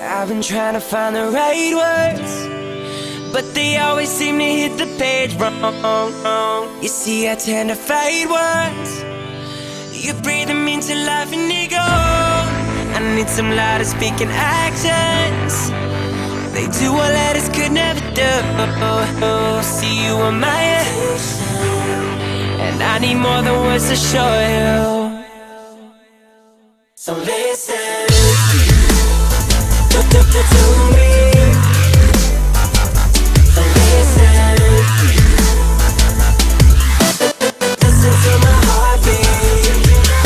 I've been trying to find the right words, but they always seem to hit the page wrong. You see, I tend to fight words. You breathe them into life and they go. I need some louder speaking actions. They do what letters could never do. See, you are my attention, and I need more than words to show you. So listen to me. So listen to my heartbeat.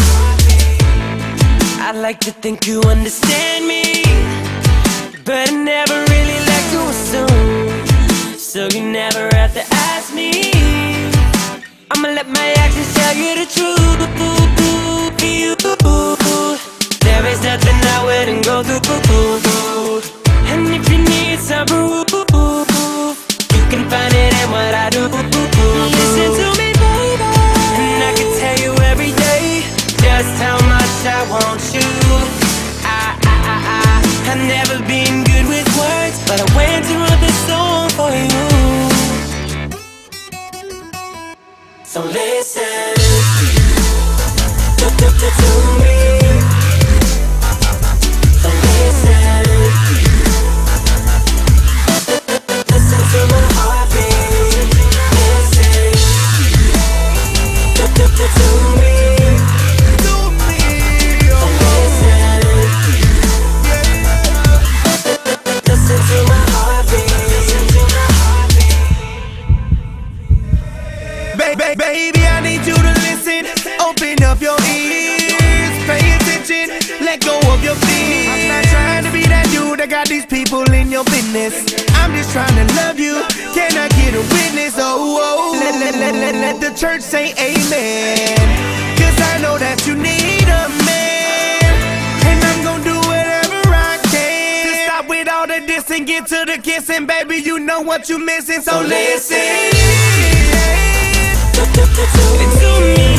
I'd like to think you understand me, but I never really like to assume. So you never have to ask me. I'ma let my actions tell you the truth. There is nothing I wouldn't go through. And if you need some proof, you can find it in what I do. Listen to me, baby, and I can tell you every day just how much I want you. I've never been good with words, but I went to write this song for you. So listen to me. So listen to my heartbeat. Listen to me. Baby, I need you to listen. Open up your ears, pay attention, let go of your fears. I'm not trying to be that dude that got these people in your business. I'm just trying to love you. Can I get a witness? Oh, let the church say amen. Cause I know that you need a man, and I'm gonna do whatever I can to stop with all the diss and get to the kissing. Baby, you know what you missing, so listen to me.